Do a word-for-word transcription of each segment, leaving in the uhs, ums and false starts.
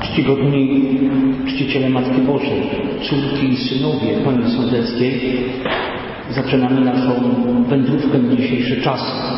Czcigodni czciciele Matki Bożej, córki i synowie Pani Sądeckiej, zaczynamy naszą wędrówkę na dzisiejszy czas.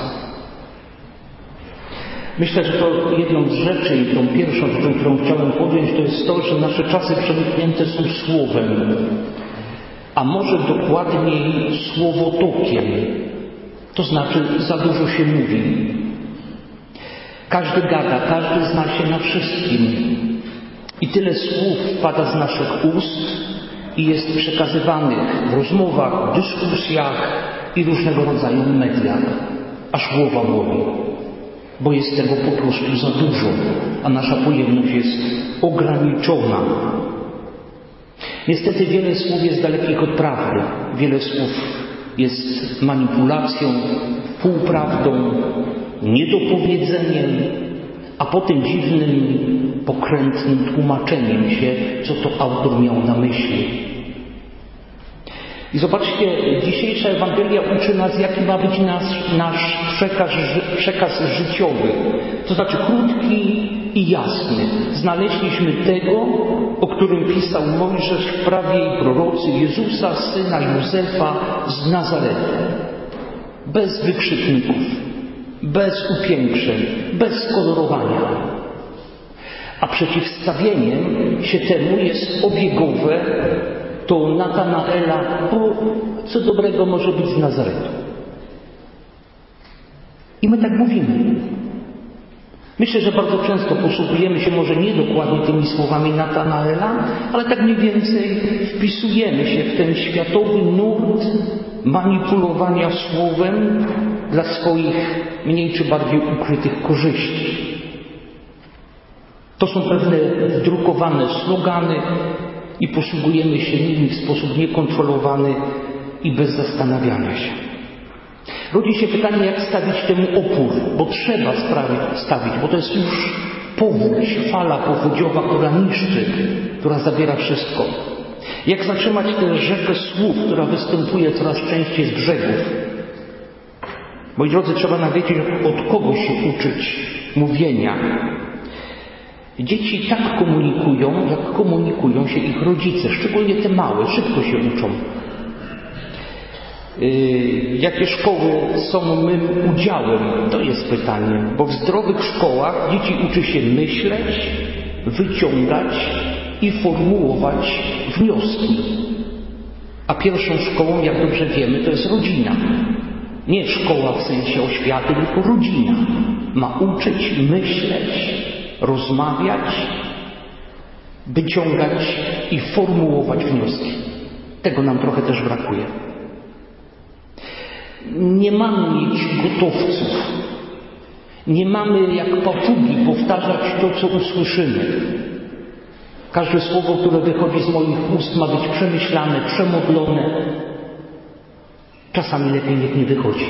Myślę, że to jedną z rzeczy i tą pierwszą rzeczą, którą chciałem podjąć, to jest to, że nasze czasy przeniknięte są słowem, a może dokładniej słowotokiem, to znaczy za dużo się mówi. Każdy gada, każdy zna się na wszystkim i tyle słów wpada z naszych ust i jest przekazywanych w rozmowach, dyskusjach i różnego rodzaju mediach, aż głowa boli, bo jest tego po prostu za dużo, a nasza pojemność jest ograniczona. Niestety wiele słów jest dalekich od prawdy, wiele słów jest manipulacją, półprawdą, niedopowiedzeniem, a potem dziwnym, pokrętnym tłumaczeniem się, co to autor miał na myśli. I zobaczcie, dzisiejsza Ewangelia uczy nas, jaki ma być nasz, nasz przekaz, przekaz życiowy. To znaczy krótki i jasny. Znaleźliśmy tego, o którym pisał Mojżesz w prawie i prorocy, Jezusa, syna Józefa z Nazaretu. Bez wykrzykników, bez upiększeń, bez kolorowania. A przeciwstawieniem się temu jest obiegowe to Natanaela, bo co dobrego może być z Nazaretu. I my tak mówimy. Myślę, że bardzo często posługujemy się może nie dokładnie tymi słowami Natanaela, ale tak mniej więcej wpisujemy się w ten światowy nurt manipulowania słowem dla swoich mniej czy bardziej ukrytych korzyści. To są pewne drukowane slogany i posługujemy się nimi w sposób niekontrolowany i bez zastanawiania się. Rodzi się pytanie, jak stawić temu opór, bo trzeba sprawić, stawić, bo to jest już powódź, fala powodziowa, która niszczy, która zabiera wszystko. Jak zatrzymać tę rzekę słów, która występuje coraz częściej z brzegów? Moi drodzy, trzeba nawiedzieć, od kogo się uczyć mówienia. Dzieci tak komunikują, jak komunikują się ich rodzice, szczególnie te małe, szybko się uczą. Yy, jakie szkoły są mym udziałem? To jest pytanie, bo w zdrowych szkołach dzieci uczy się myśleć, wyciągać i formułować wnioski. A pierwszą szkołą, jak dobrze wiemy, to jest rodzina. Nie szkoła w sensie oświaty, tylko rodzina. Ma uczyć, myśleć, rozmawiać, wyciągać i formułować wnioski. Tego nam trochę też brakuje. Nie mamy mieć gotowców. Nie mamy jak papugi powtarzać to, co usłyszymy. Każde słowo, które wychodzi z moich ust, ma być przemyślane, przemodlone. Czasami lepiej niech nie wychodzi.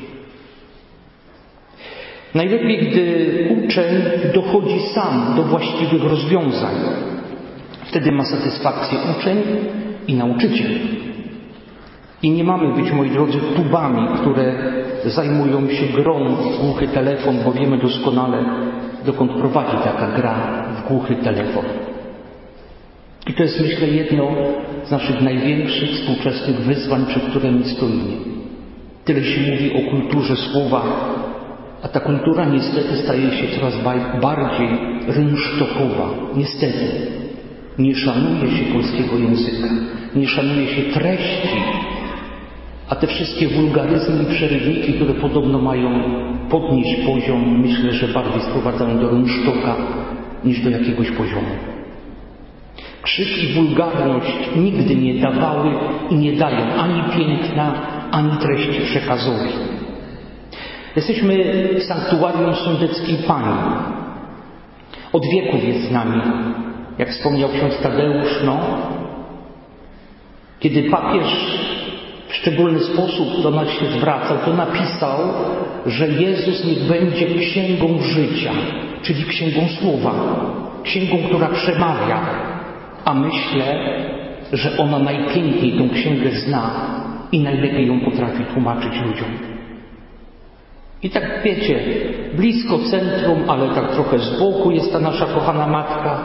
Najlepiej, gdy uczeń dochodzi sam do właściwych rozwiązań. Wtedy ma satysfakcję uczeń i nauczyciel. I nie mamy być, moi drodzy, tubami, które zajmują się grą w głuchy telefon, bo wiemy doskonale, dokąd prowadzi taka gra w głuchy telefon. I to jest, myślę, jedno z naszych największych współczesnych wyzwań, przed którymi stoimy. Tyle się mówi o kulturze słowa, a ta kultura niestety staje się coraz bardziej rynsztokowa. Niestety. Nie szanuje się polskiego języka, nie szanuje się treści, a te wszystkie wulgaryzmy i przerywniki, które podobno mają podnieść poziom, myślę, że bardziej sprowadzają do rynsztoka niż do jakiegoś poziomu. Krzyk i wulgarność nigdy nie dawały i nie dają ani piękna, ani treści przekazowi. Jesteśmy w sanktuarium Sądeckiej Pani. Od wieków jest z nami. Jak wspomniał ksiądz Tadeusz, no, kiedy papież w szczególny sposób do nas się zwracał, to napisał, że Jezus niech będzie księgą życia, czyli księgą słowa, księgą, która przemawia, a myślę, że ona najpiękniej tą księgę zna i najlepiej ją potrafi tłumaczyć ludziom. I tak wiecie, blisko centrum, ale tak trochę z boku jest ta nasza kochana matka.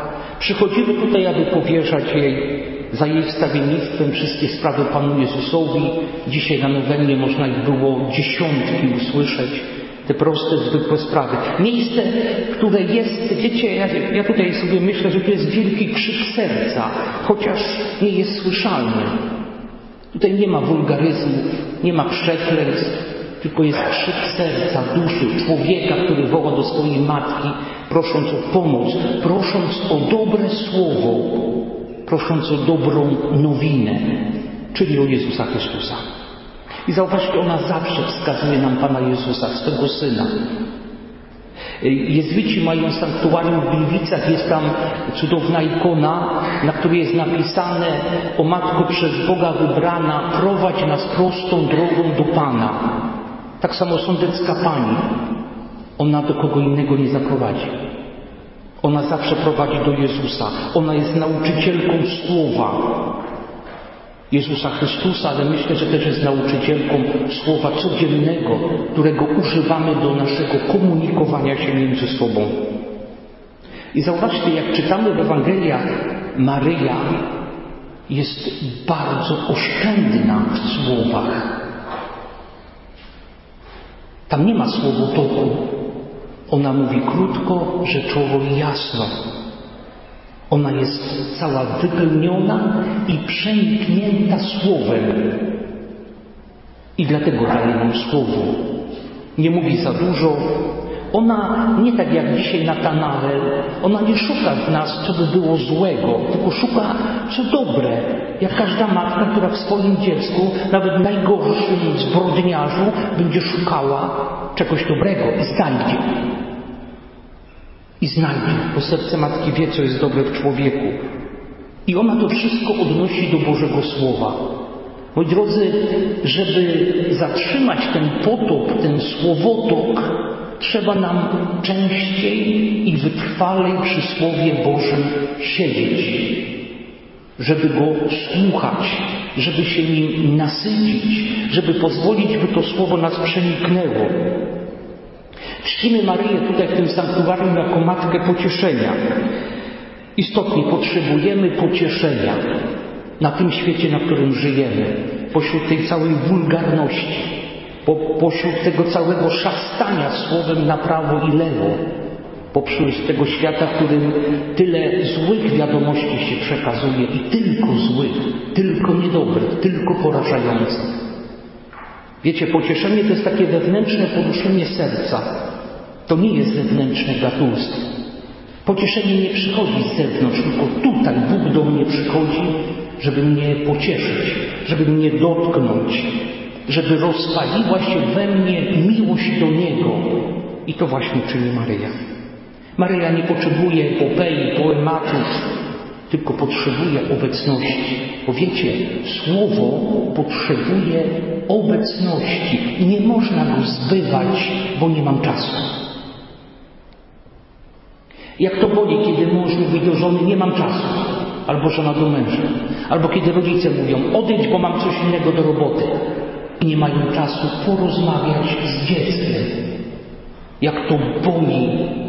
Przychodzimy tutaj, aby powierzać jej za jej wstawiennictwem wszystkie sprawy Panu Jezusowi. Dzisiaj na nowenie można ich było dziesiątki usłyszeć. Te proste, zwykłe sprawy. Miejsce, które jest, wiecie, ja, ja tutaj sobie myślę, że to jest wielki krzyk serca, chociaż nie jest słyszalny. Tutaj nie ma wulgaryzmów, nie ma przekleństw, tylko jest krzyk serca, duszy, człowieka, który woła do swojej matki, prosząc o pomoc, prosząc o dobre słowo, prosząc o dobrą nowinę, czyli o Jezusa Chrystusa. I zauważcie, ona zawsze wskazuje nam Pana Jezusa, swego Syna. Jezuici mają sanktuarium w Gliwicach, jest tam cudowna ikona, na której jest napisane: o Matko przez Boga wybrana, prowadź nas prostą drogą do Pana. Tak samo sądecka Pani, ona do kogo innego nie zaprowadzi. Ona zawsze prowadzi do Jezusa. Ona jest nauczycielką Słowa Jezusa Chrystusa, ale myślę, że też jest nauczycielką Słowa codziennego, którego używamy do naszego komunikowania się między sobą. I zauważcie, jak czytamy w Ewangeliach, Maryja jest bardzo oszczędna w słowach. Tam nie ma słowotoku. Ona mówi krótko, rzeczowo i jasno. Ona jest cała wypełniona i przeniknięta Słowem. I dlatego daje nam Słowo. Nie mówi za dużo. Ona nie tak jak dzisiaj Natanael, ona nie szuka w nas, co by było złego, tylko szuka, co dobre. Jak każda matka, która w swoim dziecku, nawet najgorszym zbrodniarzu, będzie szukała czegoś dobrego i znajdzie. I znajdzie, bo serce matki wie, co jest dobre w człowieku. I ona to wszystko odnosi do Bożego Słowa. Moi drodzy, żeby zatrzymać ten potop, ten słowotok, trzeba nam częściej i wytrwalej przy Słowie Bożym siedzieć, żeby go słuchać, żeby się nim nasycić, żeby pozwolić, by to Słowo nas przeniknęło. Czcimy Maryję tutaj w tym sanktuarium jako Matkę Pocieszenia. Istotnie potrzebujemy pocieszenia na tym świecie, na którym żyjemy, pośród tej całej wulgarności, po, pośród tego całego szastania słowem na prawo i lewo, pośród tego świata, w którym tyle złych wiadomości się przekazuje i tylko złych, tylko niedobrych, tylko porażających. Wiecie, pocieszenie to jest takie wewnętrzne poruszenie serca. To nie jest zewnętrzne gatunstwo. Pocieszenie nie przychodzi z zewnątrz, tylko tutaj Bóg do mnie przychodzi, żeby mnie pocieszyć, żeby mnie dotknąć, żeby rozpaliła się we mnie miłość do Niego. I to właśnie czyni Maryja. Maryja nie potrzebuje epopei, poematów, tylko potrzebuje obecności. Bo wiecie, Słowo potrzebuje obecności. Nie można go zbywać, bo nie mam czasu. Jak to boli, kiedy mąż mówi do żony: nie mam czasu, albo żona do męża, albo kiedy rodzice mówią: odejdź, bo mam coś innego do roboty, i nie mają czasu porozmawiać z dzieckiem. Jak to boli,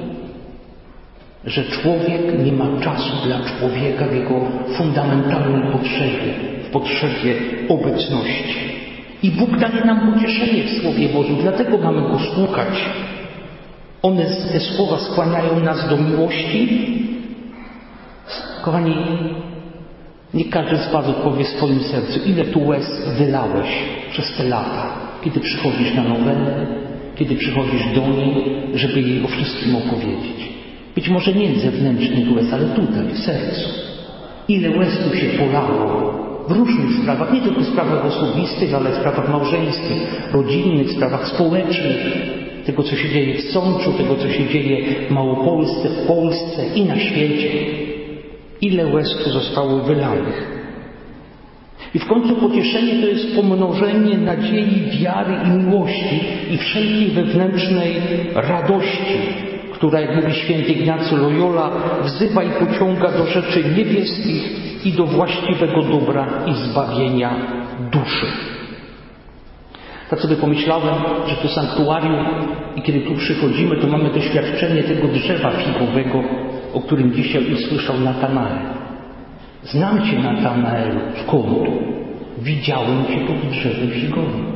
że człowiek nie ma czasu dla człowieka w jego fundamentalnej potrzebie, w potrzebie obecności. I Bóg daje nam pocieszenie w Słowie Bożym, dlatego mamy go słuchać. One, te słowa skłaniają nas do miłości. Kochani, nie każdy z Was odpowie w swoim sercu, ile tu łez wylałeś przez te lata, kiedy przychodzisz na nowelę, kiedy przychodzisz do niej, żeby jej o wszystkim opowiedzieć. Być może nie zewnętrznych łez, ale tutaj, w sercu. Ile łez tu się polało w różnych sprawach, nie tylko w sprawach osobistych, ale w sprawach małżeńskich, rodzinnych, w sprawach społecznych, tego, co się dzieje w Sączu, tego, co się dzieje w Małopolsce, w Polsce i na świecie. Ile łez tu zostało wylanych. I w końcu pocieszenie to jest pomnożenie nadziei, wiary i miłości i wszelkiej wewnętrznej radości, która, jak mówi święty Ignacy Loyola, wzywa i pociąga do rzeczy niebieskich i do właściwego dobra i zbawienia duszy. Tak sobie pomyślałem, że to sanktuarium i kiedy tu przychodzimy, to mamy doświadczenie tego drzewa figowego, o którym dzisiaj usłyszał Natanael. Znam Cię, Natanaelu. Skąd? Widziałem Cię pod drzewem figowym.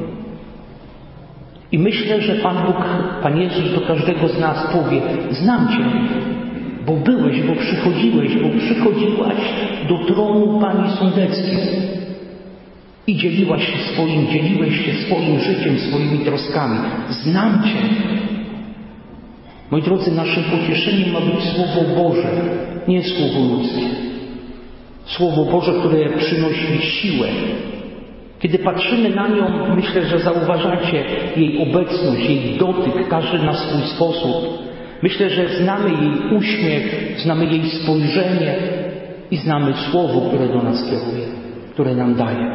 I myślę, że Pan Bóg, Pan Jezus do każdego z nas powie: znam Cię, bo byłeś, bo przychodziłeś, bo przychodziłaś do tronu Pani Sądeckiej i dzieliłaś się swoim, dzieliłeś się swoim życiem, swoimi troskami. Znam Cię. Moi drodzy, naszym pocieszeniem ma być Słowo Boże, nie Słowo ludzkie. Słowo Boże, które przynosi siłę. Kiedy patrzymy na nią, myślę, że zauważacie jej obecność, jej dotyk, każdy na swój sposób. Myślę, że znamy jej uśmiech, znamy jej spojrzenie i znamy Słowo, które do nas kieruje, które nam daje.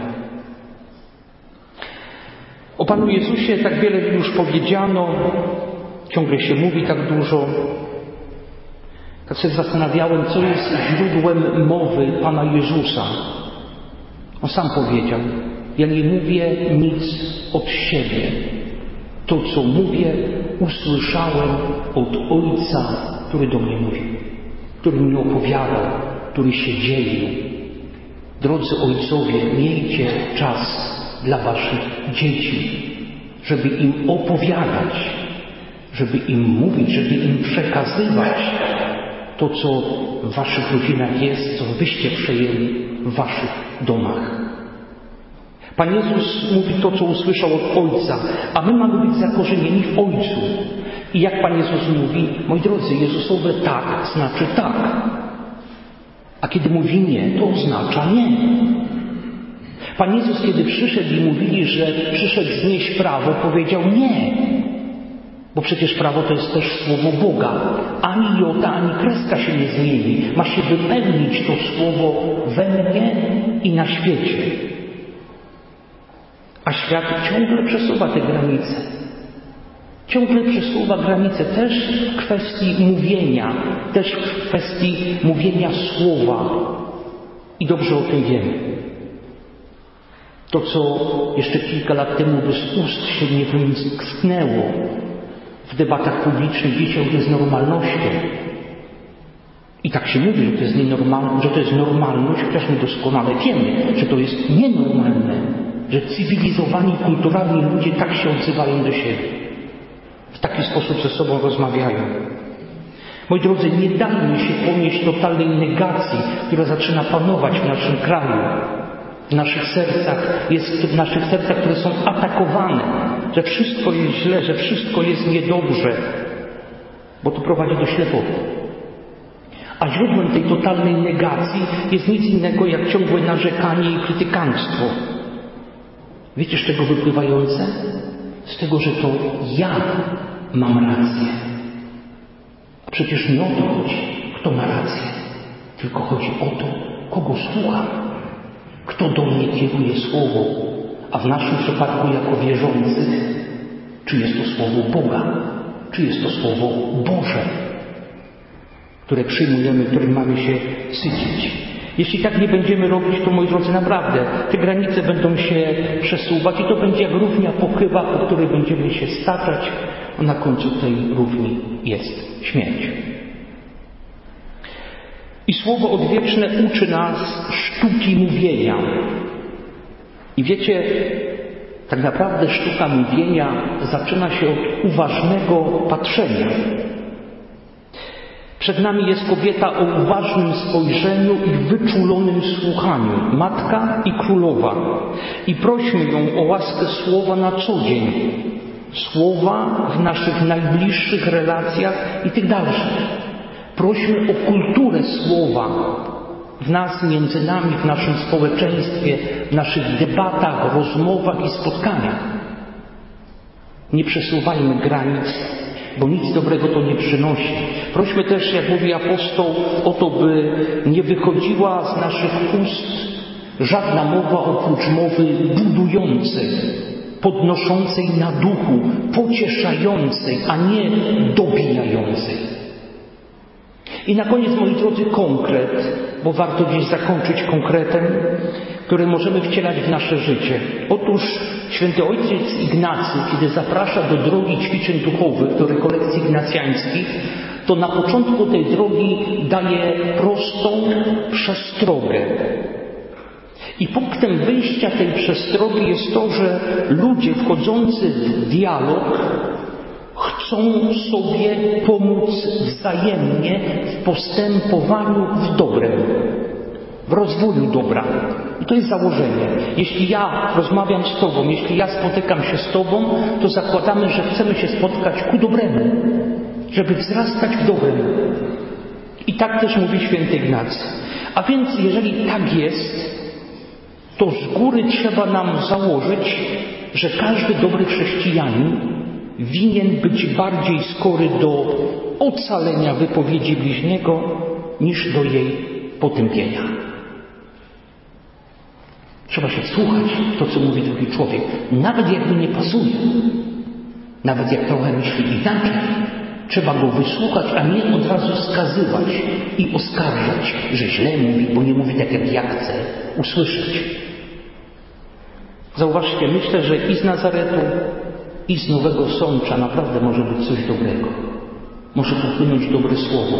O Panu Jezusie tak wiele już powiedziano, ciągle się mówi tak dużo. Tak się zastanawiałem, co jest źródłem mowy Pana Jezusa. On sam powiedział: ja nie mówię nic od siebie. To, co mówię, usłyszałem od Ojca, który do mnie mówił, który mi opowiadał, który się dzielił. Drodzy ojcowie, miejcie czas dla waszych dzieci, żeby im opowiadać, żeby im mówić, żeby im przekazywać to, co w waszych rodzinach jest, co wyście przejęli w waszych domach. Pan Jezus mówi to, co usłyszał od Ojca, a my mamy być zakorzenieni w Ojcu. I jak Pan Jezus mówi, moi drodzy, Jezusowe tak znaczy tak. A kiedy mówi nie, to oznacza nie. Pan Jezus, kiedy przyszedł i mówili, że przyszedł znieść prawo, powiedział nie. Bo przecież prawo to jest też słowo Boga. Ani jota, ani kreska się nie zmieni. Ma się wypełnić to słowo we mnie i na świecie. A świat ciągle przesuwa te granice. Ciągle przesuwa granice też w kwestii mówienia, też w kwestii mówienia słowa. I dobrze o tym wiemy. To, co jeszcze kilka lat temu z ust się nie wymsknęło w debatach publicznych, dzisiaj jest normalnością. I tak się mówi, że to jest nienormalne, że to jest normalność, chociaż my doskonale wiemy, że to jest nienormalne. Że cywilizowani, kulturalni ludzie tak się odzywają do siebie. W taki sposób ze sobą rozmawiają. Moi drodzy, nie dajmy się ponieść totalnej negacji, która zaczyna panować w naszym kraju, w naszych sercach, jest w naszych sercach, które są atakowane, że wszystko jest źle, że wszystko jest niedobrze, bo to prowadzi do ślepoty. A źródłem tej totalnej negacji jest nic innego jak ciągłe narzekanie i krytykanstwo. Wiecie, z czego wypływające? Z tego, że to ja mam rację. A przecież nie o to chodzi, kto ma rację. Tylko chodzi o to, kogo słucham. Kto do mnie kieruje słowo. A w naszym przypadku jako wierzących, czy jest to słowo Boga, czy jest to słowo Boże, które przyjmujemy, którym mamy się sycić. Jeśli tak nie będziemy robić, to, moi drodzy, naprawdę te granice będą się przesuwać i to będzie jak równia pochyła, po której będziemy się staczać, a na końcu tej równi jest śmierć. I Słowo Odwieczne uczy nas sztuki mówienia. I wiecie, tak naprawdę sztuka mówienia zaczyna się od uważnego patrzenia. Przed nami jest kobieta o uważnym spojrzeniu i wyczulonym słuchaniu, matka i królowa. I prośmy ją o łaskę słowa na co dzień. Słowa w naszych najbliższych relacjach i tych dalszych. Prośmy o kulturę słowa w nas, między nami, w naszym społeczeństwie, w naszych debatach, rozmowach i spotkaniach. Nie przesuwajmy granic, bo nic dobrego to nie przynosi. Prośmy też, jak mówi apostoł, o to, by nie wychodziła z naszych ust żadna mowa oprócz mowy budującej, podnoszącej na duchu, pocieszającej, a nie dobijającej. I na koniec, moi drodzy, konkret, bo warto dziś zakończyć konkretem. które możemy wcielać w nasze życie. Otóż święty ojciec Ignacy, kiedy zaprasza do drogi ćwiczeń duchowych, do rekolekcji ignacjańskich, to na początku tej drogi daje prostą przestrogę. I punktem wyjścia tej przestrogi jest to, że ludzie wchodzący w dialog chcą sobie pomóc wzajemnie w postępowaniu w dobrem, w rozwoju dobra. I to jest założenie. Jeśli ja rozmawiam z Tobą, jeśli ja spotykam się z Tobą, to zakładamy, że chcemy się spotkać ku dobremu, żeby wzrastać w dobrem. I tak też mówi święty Ignacy. A więc jeżeli tak jest, to z góry trzeba nam założyć, że każdy dobry chrześcijanin winien być bardziej skory do ocalenia wypowiedzi bliźniego niż do jej potępienia. Trzeba się wsłuchać w to, co mówi drugi człowiek, nawet jak mi nie pasuje, nawet jak trochę myśli inaczej. Trzeba go wysłuchać, a nie od razu skazywać i oskarżać, że źle mówi, bo nie mówi tak, jak ja chcę usłyszeć. Zauważcie, myślę, że i z Nazaretu, i z Nowego Sącza naprawdę może być coś dobrego. Może popłynąć dobre słowo.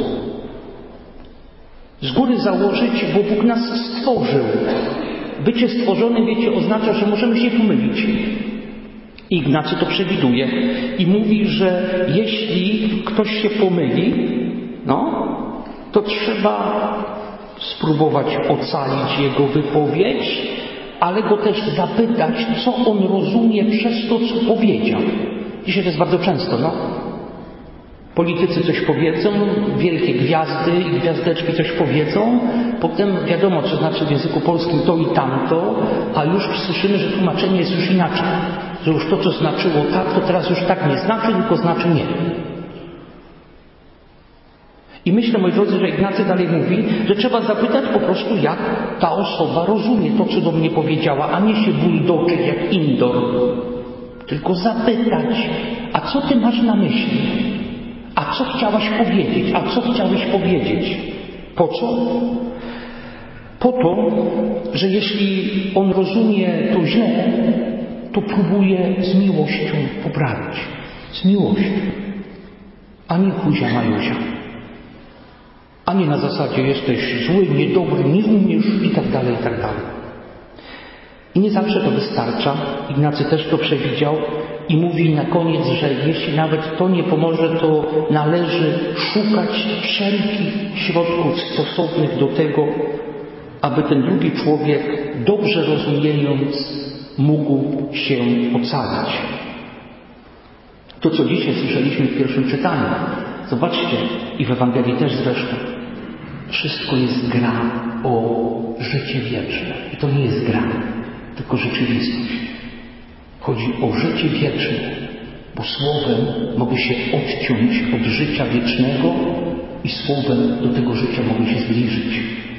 Z góry założyć, bo Bóg nas stworzył. Bycie stworzony, wiecie, oznacza, że możemy się pomylić. Ignacy to przewiduje i mówi, że jeśli ktoś się pomyli, no, to trzeba spróbować ocalić jego wypowiedź, ale go też zapytać, co on rozumie przez to, co powiedział. Dzisiaj to jest bardzo często, no. Politycy coś powiedzą, wielkie gwiazdy i gwiazdeczki coś powiedzą, potem wiadomo, co znaczy w języku polskim to i tamto, a już słyszymy, że tłumaczenie jest już inaczej. Że już to, co znaczyło tak, to teraz już tak nie znaczy, tylko znaczy nie. I myślę, moi drodzy, że Ignacy dalej mówi, że trzeba zapytać po prostu, jak ta osoba rozumie to, co do mnie powiedziała, a nie się buldoczyć jak Indor. Tylko zapytać, a co ty masz na myśli? A co chciałaś powiedzieć? A co chciałeś powiedzieć? Po co? Po to, że jeśli on rozumie to źle, to próbuje z miłością poprawić. Z miłością. A nie huzia majuzia. A nie na zasadzie jesteś zły, niedobry, nie umiesz i tak dalej, i tak dalej. I nie zawsze to wystarcza. Ignacy też to przewidział i mówi na koniec, że jeśli nawet to nie pomoże, to należy szukać wszelkich środków stosownych do tego, aby ten drugi człowiek, dobrze rozumiejąc, mógł się ocalić. To, co dzisiaj słyszeliśmy w pierwszym czytaniu, zobaczcie, i w Ewangelii też zresztą, wszystko jest gra o życie wieczne. I to nie jest gra, tylko rzeczywistość. Chodzi o życie wieczne, bo słowem mogę się odciąć od życia wiecznego i słowem do tego życia mogę się zbliżyć.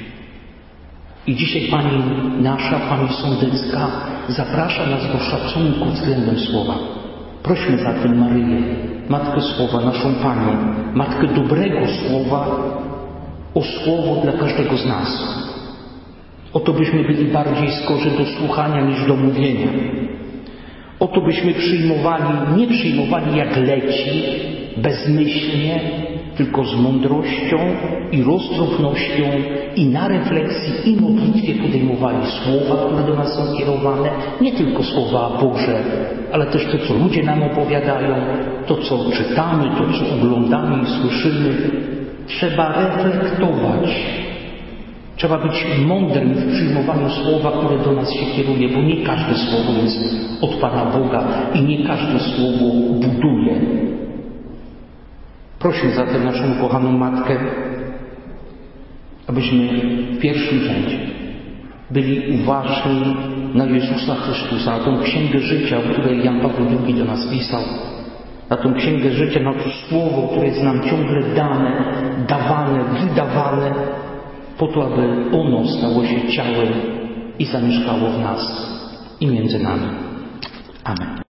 I dzisiaj Pani nasza, Pani Sądecka zaprasza nas do szacunku względem Słowa. Prośmy zatem Maryję, Matkę Słowa, naszą Panią, Matkę dobrego Słowa, o Słowo dla każdego z nas. Oto byśmy byli bardziej skorzy do słuchania niż do mówienia. Oto byśmy przyjmowali, nie przyjmowali jak leci, bezmyślnie, tylko z mądrością i roztropnością i na refleksji i modlitwie podejmowali słowa, które do nas są kierowane, nie tylko słowa Boże, ale też to, co ludzie nam opowiadają, to, co czytamy, to, co oglądamy i słyszymy. Trzeba reflektować. Trzeba być mądrym w przyjmowaniu słowa, które do nas się kieruje, bo nie każde słowo jest od Pana Boga i nie każde słowo buduje. Prośmy zatem naszą ukochaną Matkę, abyśmy w pierwszym rzędzie byli uważni na Jezusa Chrystusa, na tą księgę życia, o której Jan Paweł drugi do nas pisał, na tą księgę życia, na to słowo, które jest nam ciągle dane, dawane, wydawane, po to, aby ono stało się ciałem i zamieszkało w nas i między nami. Amen.